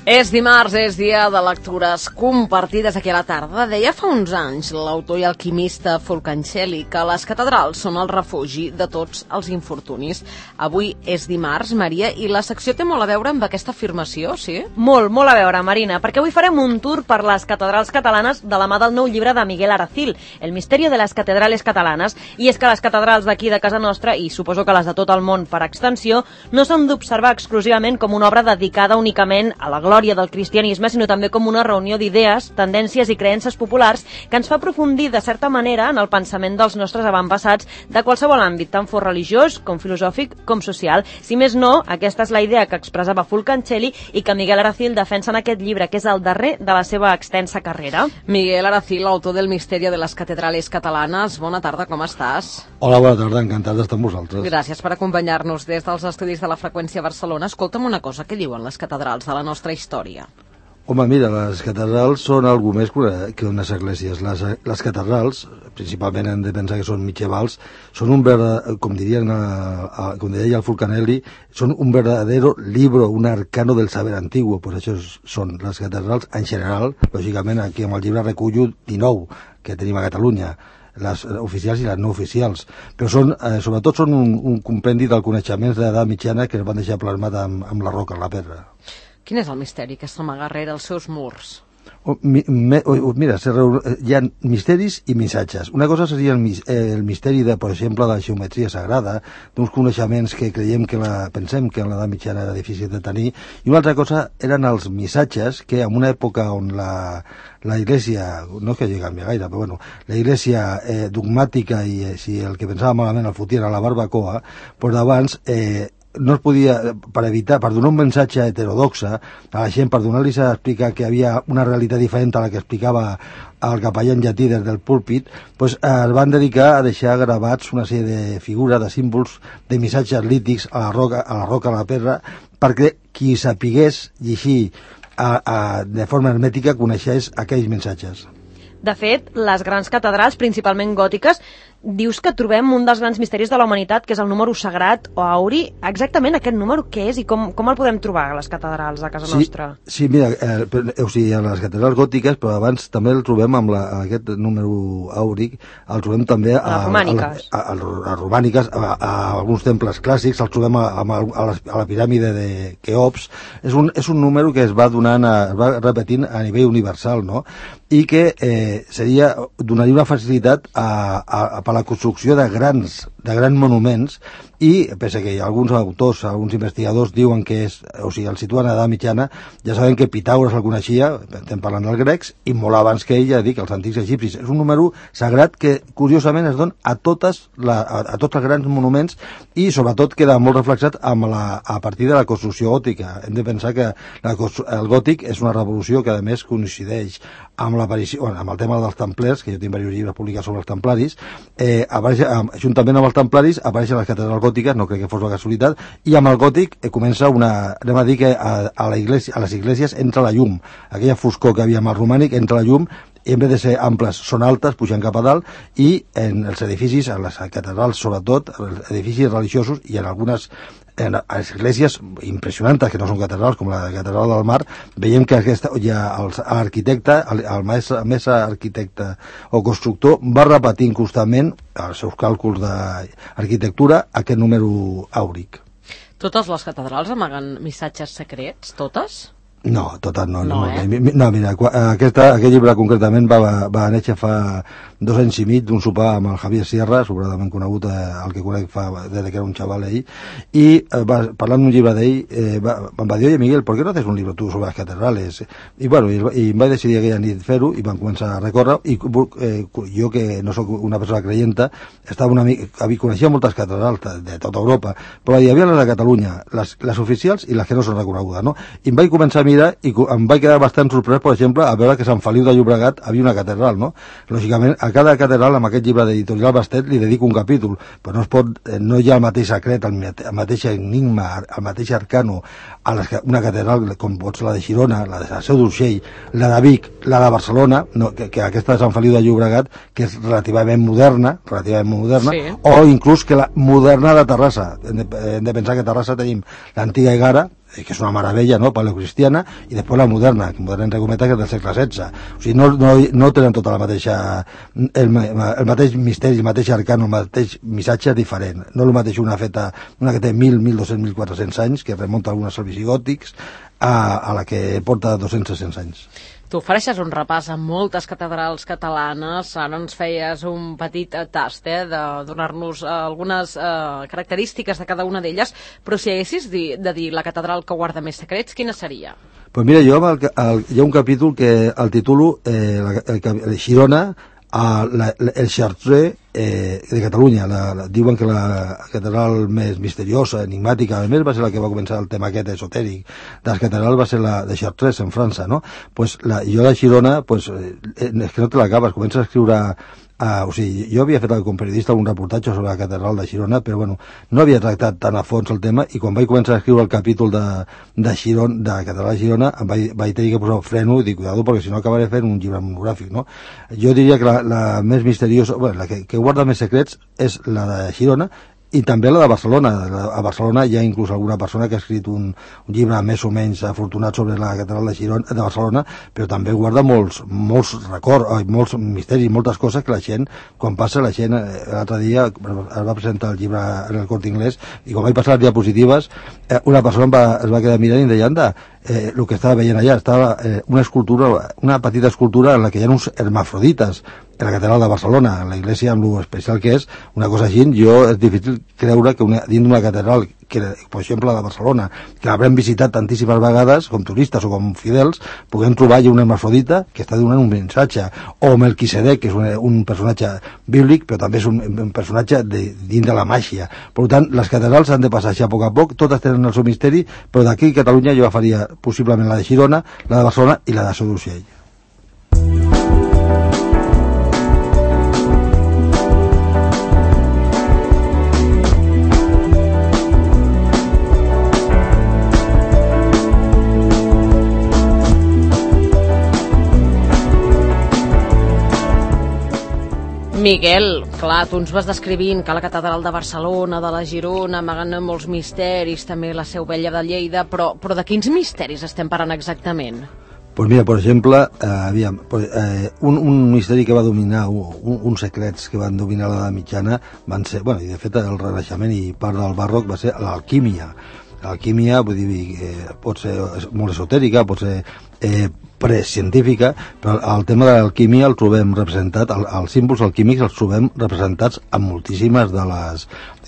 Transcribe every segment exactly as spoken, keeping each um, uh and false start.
És dimarts, és dia de lectures compartides aquí a la tarda. Deia fa uns anys l'autor i alquimista Fulcancelli que les catedrals són el refugi de tots els infortunis. Avui és dimarts, Maria, i la secció té molt a veure amb aquesta afirmació, sí? Molt, molt a veure, Marina, perquè avui farem un tour per les catedrals catalanes de la mà del nou llibre de Miguel Aracil, El misterio de les catedrales catalanes. I és que les catedrals d'aquí de casa nostra, i suposo que les de tot el món per extensió, no s'han d'observar exclusivament com una obra dedicada únicament a la glòria del cristianisme, sinó també com una reunió d'idees, tendències i creences populars que ens fa aprofundir de certa manera en el pensament dels nostres avantpassats de qualsevol àmbit, tant fos religiós com filosòfic com social. Si més no, aquesta és la idea que expressava Fulcancelli i que Miguel Aracil defensa en aquest llibre, que és el darrer de la seva extensa carrera. Miguel Aracil, autor del Misterio de les Catedrales Catalanes. Bona tarda, com estàs? Hola, bona tarda, encantat d'estar amb vosaltres. Gràcies per acompanyar-nos des dels estudis de la Freqüència Barcelona. Escolta'm una cosa, què diuen les catedrals de la nostra història? Home, mira, les catedrals són algú més que unes esglésies. Les, les catedrals, principalment hem de pensar que són mitjevals, són un verdadero, com dirien, a, a, com deia el Fulcanelli, són un verdadero libro, un arcano del saber antiguo. Pues això són les catedrals en general. Lògicament, aquí amb el llibre recullo dinou que tenim a Catalunya, les oficials i les no oficials, però són, eh, sobretot són un, un compendi del coneixement de l'edat mitjana que es van deixar plasmat amb, amb la roca, amb la pedra. Quin és el misteri que s'amaga rere els seus murs? Oh, mi, me, oh, mira, hi ha misteris i missatges. Una cosa seria el, el misteri, de, per exemple, de la geometria sagrada, d'uns coneixements que creiem que la, pensem que en l'edat mitjana era difícil de tenir, i una altra cosa eren els missatges que en una època on la, la Iglesia, no és que hagi canviat gaire, però bueno, la Iglesia eh, dogmàtica i eh, si el que pensava malament el fotia era la barbacoa, però d'abans eh, no es podia, per evitar, per donar un missatge heterodoxa a la gent, per donar-los a explicar que havia una realitat diferent a la que explicava el capellà en llatí des del púlpit, pues, eh, es van dedicar a deixar gravats una sèrie de figures, de símbols, de missatges lítics a la roca, a la roca, a la pedra, perquè qui sapigués llegir a, a, de forma hermètica coneixés aquells missatges. De fet, les grans catedrals, principalment gòtiques, dius que trobem un dels grans misteris de la humanitat, que és el número sagrat o auri. Exactament aquest número què és i com, com el podem trobar a les catedrals de casa sí, nostra? Sí, mira, eh, o sigui, a les catedrals gòtiques, però abans també el trobem amb la, aquest número àuric, el trobem també a, a les romàniques, a, a, a, a, romàniques a, a, a alguns temples clàssics, el trobem a, a, a, la, a la piràmide de Keops. És un, és un número que es va donant, a, es va repetint a nivell universal, no? I que eh, seria, donaria una facilitat a, a, a, per la construcció de grans, de grans monuments, i pensa que alguns autors, alguns investigadors diuen que és, o sigui, el situen a l'edat mitjana. Ja sabem que Pitàgores el coneixia, estem parlant dels grecs, i molt abans que ell, ja dic, els antics egipcis. És un número sagrat que curiosament es dona a totes la, a, a tots els grans monuments, i sobretot queda molt reflexat amb la, a partir de la construcció gòtica. Hem de pensar que la, el gòtic és una revolució que a més coincideix amb l'aparició, bueno, amb el tema dels templers, que jo tinc diversos llibres publicats sobre els templaris, eh, apareix, juntament amb els templaris apareixen les catedrals gòtiques, no crec que fos una casualitat, i amb el gòtic eh, comença una, anem a dir que a, a, la iglesia, a les iglesias entra la llum, aquella foscor que havia amb el romànic entra la llum, i en vez de ser amples són altes, pugen cap a dalt, i en els edificis, a les catedrals sobretot, els edificis religiosos i en algunes en les esglésies impressionants que no són catedrals, com la catedral del Mar, veiem que aquesta, ja l'arquitecte, el, el mestre, mestre arquitecte o constructor va repetint constantment els seus càlculs d'arquitectura aquest número àuric. Totes les catedrals amaguen missatges secrets? Totes? No, totes no. No, no, eh? no mira, aquesta, aquest llibre concretament va, va néixer fa dos anys i mig d'un sopar amb el Javier Sierra, sobradament conegut, eh, el que conec fa des que era un xaval ell, i eh, va, parlant d'un llibre d'ell, eh, va, em va dir, oye Miguel, ¿por qué no haces un libro tú sobre las catedrales? I bueno, i, i em vaig decidir aquella nit fer-ho, i vam començar a recórrer, i eh, jo que no sóc una persona creyenta, estava una mica, coneixia moltes catedrals de, de tota Europa, però hi havia les de Catalunya, les, les oficials i les que no són reconegudes, no? I em vaig començar a mirar i em vaig quedar bastant sorprès, per exemple, a veure que a Sant Feliu de Llobregat havia una catedral, no? Lògicament, a cada catedral, amb aquest llibre d'Editorial Bastet, li dedico un capítol, però no es pot, no hi ha el mateix secret, el, el mateix enigma, el mateix arcano a les, una catedral com pot ser la de Girona, la de Seu d'Urgell, la de Vic, la de Barcelona, no, que, que aquesta de Sant Feliu de Llobregat, que és relativament moderna, relativament moderna, sí. O inclús que la moderna de Terrassa. Hem de, hem de pensar que a Terrassa tenim l'antiga Egara, que és una meravella, no?, paleocristiana, i després la moderna, que moderna entre cometes, que és del segle setze. O sigui, no, no, no tenen tota la mateixa... El, el mateix misteri, el mateix arcano, el mateix missatge diferent. No el mateix una feta, una que té mil, mil dos-cents, mil quatre-cents anys, que remunta a alguns els visigòtics, a, a la que porta dos-cents, tres-cents anys. Tu ofereixes un repàs a moltes catedrals catalanes, ara ens feies un petit tast, eh, de donar-nos eh, algunes eh, característiques de cada una d'elles, però si haguessis di, de dir la catedral que guarda més secrets, quina seria? Pues mira, jo el, el, hi ha un capítol que el titulo eh, la, el, el Girona, a la, el Chartres eh, de Catalunya. La, la, diuen que la catedral més misteriosa, enigmàtica, a més, va ser la que va començar el tema aquest esotèric de les catedrals, va ser la de Chartres, en França, no? Pues la, jo la Girona, pues, eh, és que no te l'acabes, comences a escriure... Uh, o sigui, jo havia fet com periodista un reportatge sobre la catedral de Girona, però bueno, no havia tractat tan a fons el tema, i quan vaig començar a escriure el capítol de, de, Giron, de la catedral de Girona, em vaig, vaig tenir que posar freno i dir, cuidado, perquè si no acabaré fent un llibre monogràfic, no? Jo diria que la, la més misteriosa, bueno, la que, que guarda més secrets és la de Girona, i també la de Barcelona. A Barcelona hi ha inclús alguna persona que ha escrit un, un llibre més o menys afortunat sobre la catedral de, Girona, de Barcelona, però també guarda molts, molts records, molts misteris, moltes coses que la gent, quan passa la gent, l'altre dia es va presentar el llibre en el Corte Inglés, i quan vaig passar les diapositives, eh, una persona va, es va quedar mirant i deia, anda, eh, el que estava veient allà, estava eh, una escultura, una petita escultura en la que hi ha uns hermafrodites, en la catedral de Barcelona, en la iglesia, amb lo especial que és, una cosa així, jo és difícil creure que una, dins d'una catedral, que, per exemple, la de Barcelona, que l'haurem visitat tantíssimes vegades, com turistes o com fidels, puguem trobar allà una hermafrodita que està donant un missatge, o Melquisedec, que és un, un personatge bíblic, però també és un, un personatge de, dins de la màgia. Per tant, les catedrals han de passar així a poc a poc, totes tenen el seu misteri, però d'aquí a Catalunya jo faria possiblement la de Girona, la de Barcelona i la de So d'Urgell. Miguel, clar, tu ens vas descrivint que la catedral de Barcelona, de la Girona, amagant molts misteris, també la Seu Vella de Lleida, però, però de quins misteris estem parlant exactament? Pues mira, per exemple, eh, aviam, eh, un, un misteri que va dominar, un, uns secrets que van dominar l'edat mitjana van ser, bueno, i de fet el Renaixement i part del barroc va ser l'alquímia. L'alquímia, vull dir, eh, pot ser molt esotèrica, pot ser eh, precientífica, però el tema de l'alquímia el trobem representat, el, els símbols alquímics els trobem representats en moltíssimes de les,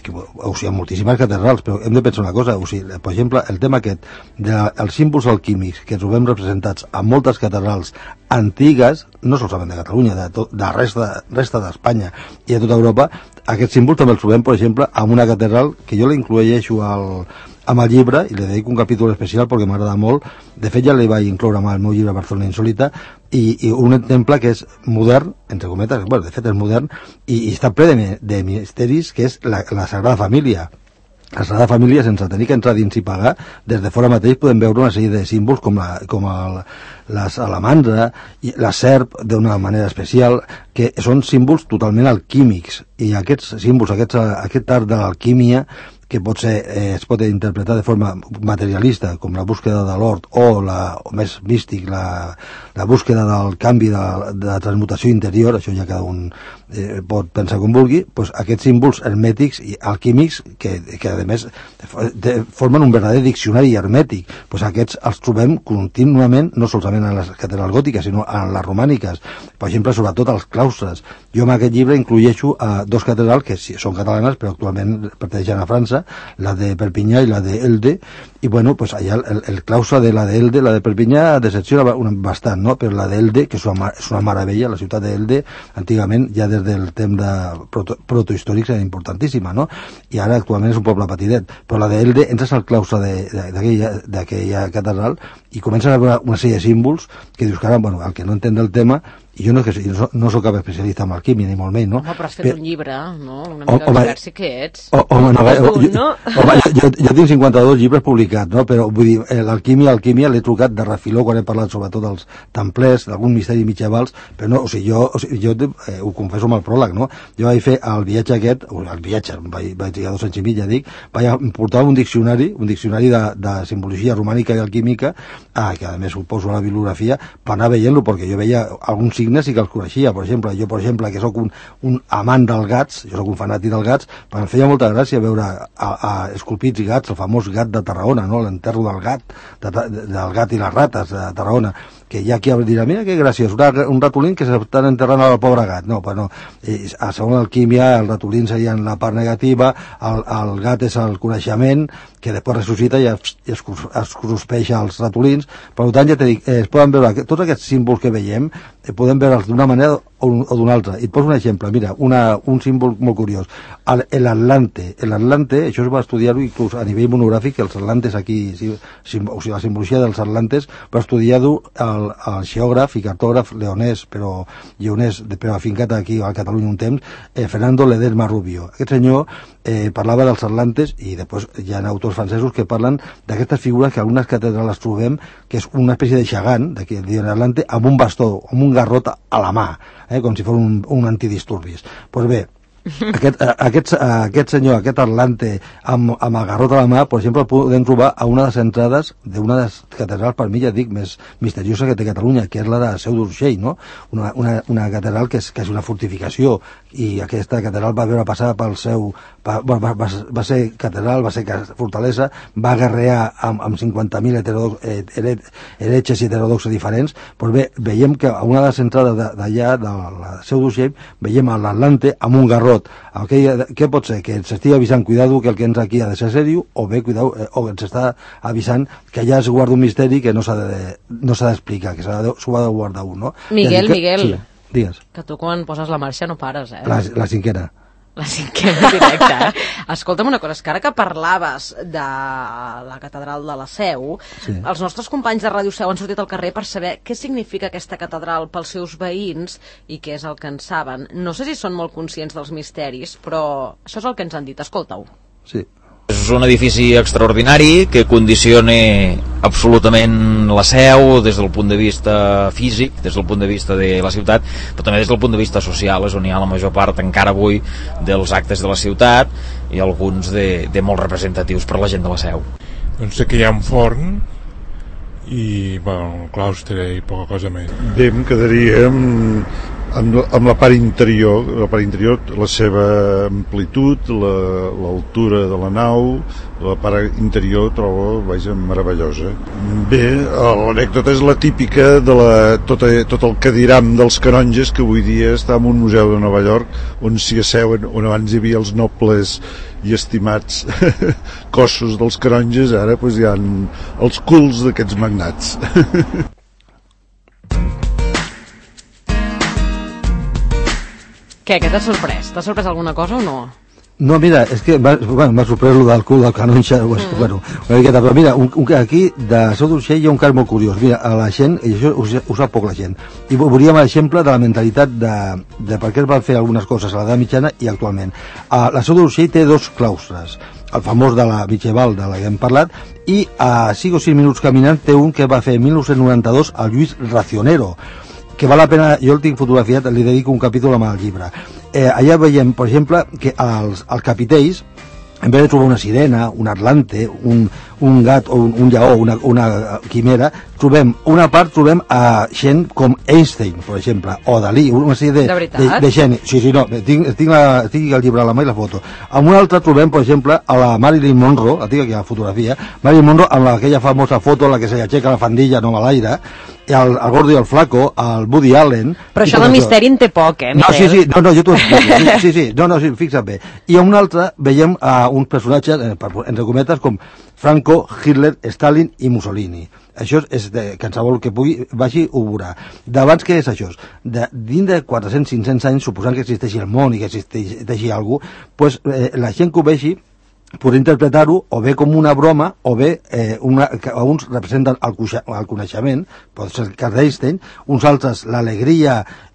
o sigui, en moltíssimes catedrals, però hem de pensar una cosa, o sigui, per exemple, el tema aquest dels símbols alquímics que trobem representats en moltes catedrals antigues, no solament de Catalunya, de, tot, de resta, resta d'Espanya i de tota Europa, aquests símbols també els trobem, per exemple, en una catedral que jo l'incloeixo al amb el llibre, i li dedico un capítol especial perquè m'agrada molt. De fet ja li vaig incloure amb el meu llibre Barcelona Insòlita, i, i un exemple que és modern, entre cometes, bueno, de fet és modern, i, i està ple de, de misteris, que és la, la Sagrada Família. La Sagrada Família, sense tenir que entrar dins i pagar, des de fora mateix podem veure una sèrie de símbols com la, com el, la salamandra i la serp d'una manera especial, que són símbols totalment alquímics, i aquests símbols, aquests, aquest art de l'alquímia, que pot ser, eh, es pot interpretar de forma materialista, com la búsqueda de l'or, o, la, o més místic, la, la búsqueda del canvi de, de la transmutació interior, això ja cada un eh, pot pensar com vulgui, pues aquests símbols hermètics i alquímics, que, que a més de, formen un verdader diccionari hermètic, pues aquests els trobem contínuament, no solament en les catedrals gòtiques, sinó en les romàniques, per exemple, sobretot als claustres. Jo en aquest llibre incloeixo a dos catedrals que sí, són catalanes, però actualment pertanyen a França, la de Perpinyà i la de Elde, i bueno, pues allà el, el claustre de la de Elde, la de Perpinyà decepciona bastant, no? Però la d'Elde, que és una, és una meravella, la ciutat d'Elde, antigament, ja des del temps de proto, protohistòrics era importantíssima, no? I ara actualment és un poble petitet, però la d'Elde, entres al claustre d'aquella catedral i comences a veure una sèrie de símbols que dius que ara, bueno, el que no entén del tema jo no, que, no, no soc cap especialista en alquímia, ni molt menys, no? Home, però has fet però, un llibre, no? Una mica home, expert sí que ets. O, home, no, jo, un, no? home, jo, jo tinc cinquanta-dos llibres publicats, no? Però vull dir, l'alquímia, l'alquímia l'he trucat de refiló quan he parlat sobretot dels templers, d'algun misteri mitjavals, però no, o sigui, jo, o sigui, jo eh, ho confesso amb el pròleg, no? Jo vaig fer el viatge aquest, o el viatge, vaig, vaig trigar dos anys i mig, ja dic, vaig portar un diccionari, un diccionari de, de simbologia romànica i alquímica, eh, que a més ho poso a la bibliografia, per anar veient-lo, perquè jo veia alguns signes i que els coneixia. Per exemple, jo, per exemple, que sóc un, un amant dels gats, jo sóc un fanàtic dels gats, però em feia molta gràcia veure a, a esculpits i gats, el famós gat de Tarragona, no? L'enterro del gat, de, de, del gat i les rates de Tarragona, que hi ha qui dirà, mira que graciós, un ratolín que s'estan enterrant al pobre gat. No, però no. A segons l'alquímia, el ratolín serien la part negativa, el, el gat és el coneixement, que després ressuscita i es, es, es cruspeix als ratolins. Per tant, ja t'he dit, eh, es poden veure, tots aquests símbols que veiem, eh, podem veure'ls d'una manera o, o d'una altra. I et poso un exemple, mira, una, un símbol molt curiós. L'Atlante, l'Atlante, això es va estudiar-ho inclús a nivell monogràfic, els atlantes aquí, si, sim, o sigui, la simbologia dels atlantes, va estudiar-ho el, el geògraf i cartògraf leonès, però lleonès, però afincat aquí a Catalunya un temps, eh, Fernando Ledesma Rubio. Aquest senyor eh, parlava dels atlantes i després hi ha autors francesos que parlen d'aquestes figures que algunes catedrals trobem, que és una espècie de xagant, d'aquí diuen Atlante, amb un bastó, amb un garrot a la mà, eh, com si fos un, un antidisturbis. Doncs pues bé, aquest, aquest, aquest senyor, aquest Atlante amb, amb el garrot a la mà, per exemple, el podem trobar a una de les entrades d'una de les catedrals, per mi ja dic, més misteriosa que té Catalunya, que és la de Seu d'Urgell, no? Una, una, una catedral que és, que és una fortificació, i aquesta catedral va veure passar pel seu... Va, va, va, va ser catedral, va ser fortalesa, va guerrear amb, amb cinquanta mil heretges i heterodoxes diferents. Doncs bé, veiem que a una de les entrades d'allà, de la Seu d'Urgell, veiem l'Atlante amb un garrot. Okay, què pot ser? Que ens estigui avisant, cuidado, que el que ens aquí ha de ser seriós, o bé, cuidado, eh, o ens està avisant que allà es guarda un misteri que no s'ha de, no s'ha d'explicar, que s'ho ha de guardar un, no? Miguel, que, Miguel, sí, digues. Que tu quan poses la marxa no pares, eh? La, la cinquena. La cinquena directa, eh? Escolta'm una cosa, és que ara que parlaves de la catedral de la Seu, sí. Els nostres companys de Ràdio Seu han sortit al carrer per saber què significa aquesta catedral pels seus veïns i què és el que en saben. No sé si són molt conscients dels misteris, però això és el que ens han dit. Escolta-ho. Sí. És un edifici extraordinari que condiciona absolutament la Seu des del punt de vista físic, des del punt de vista de la ciutat, però també des del punt de vista social. És on hi ha la major part encara avui dels actes de la ciutat i alguns de, de molt representatius per la gent de la Seu. Doncs sé que hi ha un forn i, bueno, el claustre i poca cosa més. Bé, em quedaria amb, amb, amb la part interior, la part interior, la seva amplitud, l'altura la, de la nau, la part interior trobo, vaja, meravellosa. Bé, l'anècdota és la típica de la, tot, tot el cadiram dels canonges, que avui dia està en un museu de Nova York, on s'hi asseuen, on abans hi havia els nobles i estimats cossos dels canonges, ara pues, hi ha els culs d'aquests magnats. Què, què t'ha sorprès? T'ha sorprès alguna cosa o no? No, mira, és que m'ha bueno, sorprès el del cul del canonge, mm. bueno, una miqueta, però mira, un, un, aquí de Seu d'Urgell hi ha un cas molt curiós. Mira, a la gent, i això ho, ho sap poc la gent, i veuríem l'exemple de la mentalitat de, de per què es van fer algunes coses a l'edat mitjana i actualment. A la Seu d'Urgell té dos claustres, el famós de la mitjaval de la que hem parlat, i a cinc o sis minuts caminant té un que va fer en mil nou-cents noranta-dos el Lluís Racionero, que val la pena, jo el tinc fotografiat, li dedico un capítol amb el llibre. Eh, allà veiem, per exemple, que als, als capitells, en vez de trobar una sirena, un atlante, un, un gat o un, un lleó, una, una quimera, trobem una part, trobem a gent com Einstein, per exemple, o Dalí, una sèrie de, de, de, de gent. Sí, sí, no, tinc, tinc, la, tinc el llibre a la mà i la foto. En una altra trobem, per exemple, a la Marilyn Monroe, la tinc aquí a la fotografia, Marilyn Monroe amb aquella famosa foto en la que se li aixeca la fandilla no a l'aire, el, el gordo i el flaco, el Woody Allen... Però això del misteri en té poc, eh, Miquel? No, sí, sí, no, no, jo t'ho explico. Sí, sí, no, no, sí, fixa't bé. I a un altre veiem a uh, uns personatges, eh, entre cometes, com Franco, Hitler, Stalin i Mussolini. Això és de qualsevol que pugui, vagi, ho veurà. D'abans què és això? De, dins de quatre-cents a cinc-cents anys, suposant que existeixi el món i que existeixi alguna cosa, pues, eh, la gent que ho vegi podria interpretar-ho o bé com una broma o bé eh, una, que uns representen el, el coneixement, pot ser el cas d'Einstein, uns altres l'alegria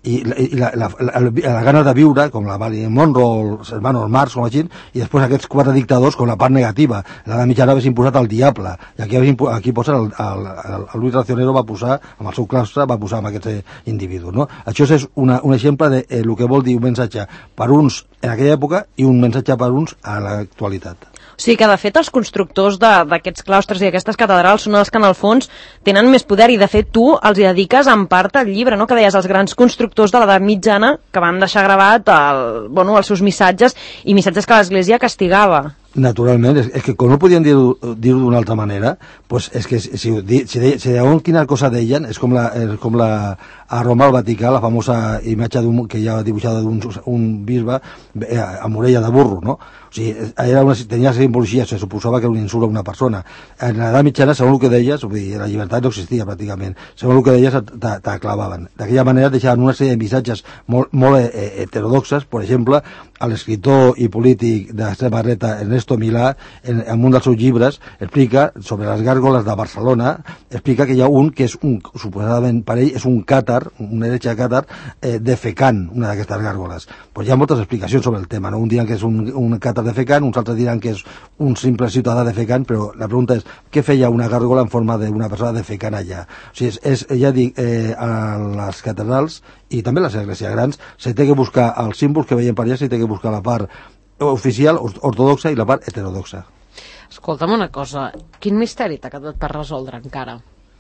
i, i la, la, la, la, la gana de viure, com la Marilyn Monroe, els hermanos Marx, com així, i després aquests quatre dictadors com la part negativa. L'edat mitjana hagués imposat el diable, i aquí, aquí posa el, el, el, el Luis Racionero va posar, amb el seu claustre, va posar amb aquests individus, no? Això és una, un exemple de eh, el que vol dir un missatge per uns en aquella època i un missatge per uns a l'actualitat. O sigui que, de fet, els constructors d'aquests claustres i aquestes catedrals són els que, en el fons, tenen més poder i, de fet, tu els hi dediques en part al llibre, no?, que deies els grans constructors de l'edat mitjana que van deixar gravat el, bueno, els seus missatges i missatges que l'Església castigava. Naturalment, és, és que com no podien dir-ho dir d'una altra manera, pues és que si, si, si, de, si de quina cosa deien, és com, la, és com la, a Roma al Vaticà, la famosa imatge que hi ha dibuixada d'un un bisbe amb orella de burro, no? O sigui, era una, tenia simbologia, se suposava que era un insult a una persona. En l'edat mitjana, segons el que deies, vull dir, la llibertat no existia pràcticament, segons el que deies t'aclavaven. D'aquella manera deixaven una sèrie de missatges molt, molt eh, heterodoxes. Per exemple, l'escriptor i polític d'extrema dreta Ernesto Milà, en, en un dels seus llibres, explica sobre les gàrgoles de Barcelona, explica que hi ha un que és un, suposadament per ell, és un càtar, un heretge càtar, eh, defecant una d'aquestes gàrgoles. Pues hi ha moltes explicacions sobre el tema, no? Un diuen que és un, un càtar defecant, uns altres diran que és un simple ciutadà defecant, però la pregunta és, què feia una gàrgola en forma d'una persona defecant allà? O sigui, és, és ja dic, eh, a les catedrals i també a les esglésies grans se té que buscar els símbols que veiem per allà, se té que buscar la part oficial, ortodoxa, i la part heterodoxa. Escolta'm una cosa, quin misteri t'ha quedat per resoldre encara?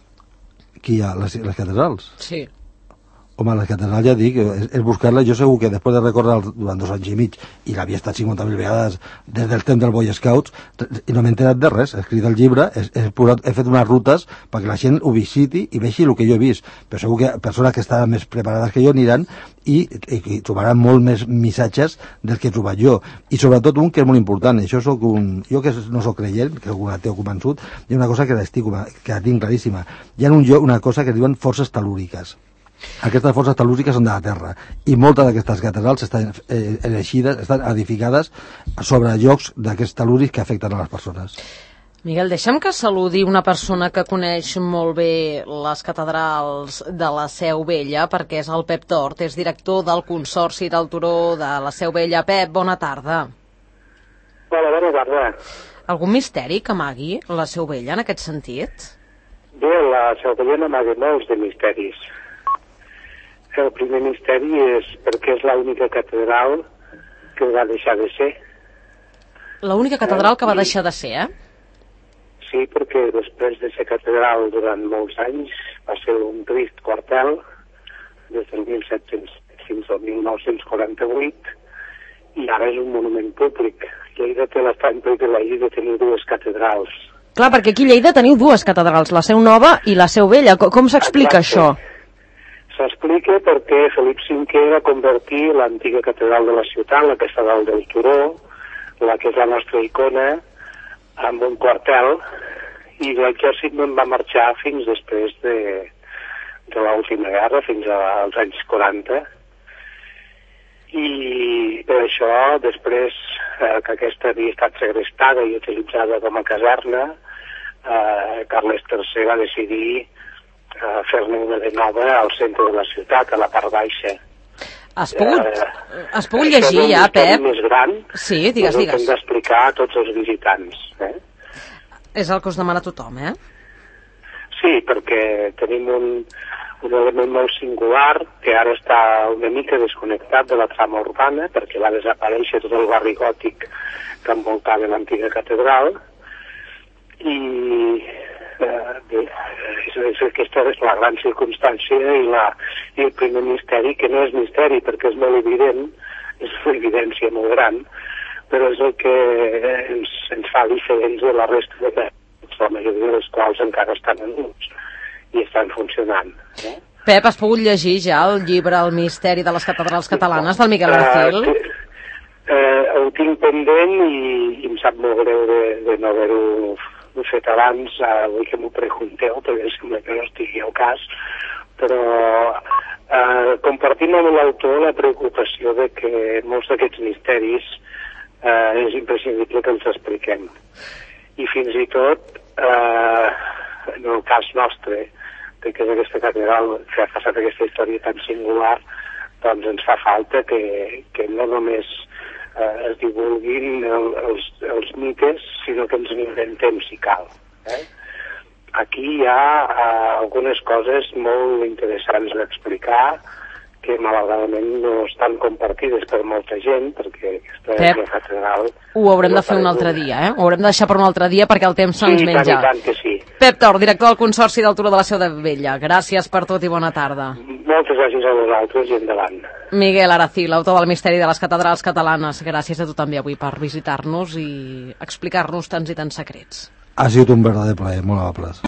Qui hi ha? Les, les catedrals? Sí. Home, la catedral, ja dic, és, és buscar-la. Jo segur que després de recórrer durant dos anys i mig, i l'havia estat cinquanta mil vegades des del temps del Boy Scouts, i no m'he enterat de res. He escrit el llibre, he, he, posat, he fet unes rutes perquè la gent ho visiti i vegi el que jo he vist. Però segur que persones que estan més preparades que jo aniran i, i, i trobaran molt més missatges del que he trobat jo. I sobretot un que és molt important, això soc un, jo que no soc creient, que soc un ateu convençut, hi ha una cosa que la, estic, que la tinc claríssima. Hi ha un, una cosa que es diuen forces telúriques. Aquestes forces telúriques són de la Terra i moltes d'aquestes catedrals estan eh, elegides, estan edificades sobre llocs d'aquests telúrics que afecten a les persones. Miguel, deixa'm que saludi una persona que coneix molt bé les catedrals de la Seu Vella, perquè és el Pep Tort, és director del Consorci del Turó de la Seu Vella. Pep, bona tarda. Hola, bona tarda. Algun misteri que amagui la Seu Vella en aquest sentit? Bé, la Seu Vella n'amaga molts de misteris. El primer misteri és perquè és l'única catedral que va deixar de ser. L'única catedral que va deixar de ser, eh? Sí, perquè després de ser catedral durant molts anys va ser un trist quartel des del mil set-cents fins al mil nou-cents quaranta-vuit i ara és un monument públic. Lleida té l'estrany privilegi de tenir dues catedrals. Clar, perquè aquí a Lleida teniu dues catedrals, la Seu Nova i la Seu Vella. Com, com s'explica això? S'explica perquè Felip cinquè va convertir l'antiga catedral de la ciutat, la catedral del Turó, la que és la nostra icona, en un quartel, i l'exèrcit no en va marxar fins després de, de l'última guerra, fins als anys quaranta, i per això, després eh, que aquesta havia estat segrestada i utilitzada com a caserna, eh, Carles tercer va decidir Uh, fer-ne una de nova al centre de la ciutat, a la part baixa. Has pogut, uh, has pogut llegir ja, Pep? Més gran, sí, digues, digues. Hem d'explicar a tots els visitants. Eh? És el que us demana tothom, eh? Sí, perquè tenim un, un element molt singular que ara està una mica desconnectat de la trama urbana, perquè va desaparèixer tot el barri gòtic que envoltava l'antiga catedral, i Uh, bé, és, és, aquesta és la gran circumstància i, la, i el primer misteri, que no és misteri perquè és molt evident, és una evidència molt gran, però és el que ens, ens fa diferents de la resta de catedrals, la majoria de les quals encara estan en ús i estan funcionant. Eh? Pep, has pogut llegir ja el llibre El misteri de les catedrals catalanes del Miguel Arcil? Uh, uh, ho tinc pendent i, i em sap molt greu de, de no haver-ho ho he fet abans, eh, vull que m'ho pregunteu, perquè sembla que no estigui al cas, però eh, compartim amb l'autor la preocupació de que molts d'aquests misteris eh, és imprescindible que els expliquem. I fins i tot, eh, en el cas nostre, de que és aquesta catedral que ha passat aquesta història tan singular, doncs ens fa falta que, que no només eh, es divulguin el, els, els mites, sinó que ens n'inventem si cal. Eh? Aquí hi ha eh, algunes coses molt interessants d'explicar, que malauradament no estan compartides per molta gent, perquè aquesta Pep, és la catedral... Ho haurem de fer un altre dia, eh? Ho haurem de deixar per un altre dia perquè el temps se'ns sí, menja. Sí, tant, tant que sí. Pep Tort, director del Consorci del Turó de la Seu de Vella. Gràcies per tot i bona tarda. Moltes gràcies a vosaltres i endavant. Miguel Aracil, autor del Misteri de les Catedrals Catalanes. Gràcies a tu també avui per visitar-nos i explicar-nos tants i tants secrets. Ha sigut un verdader plaer, molt amables.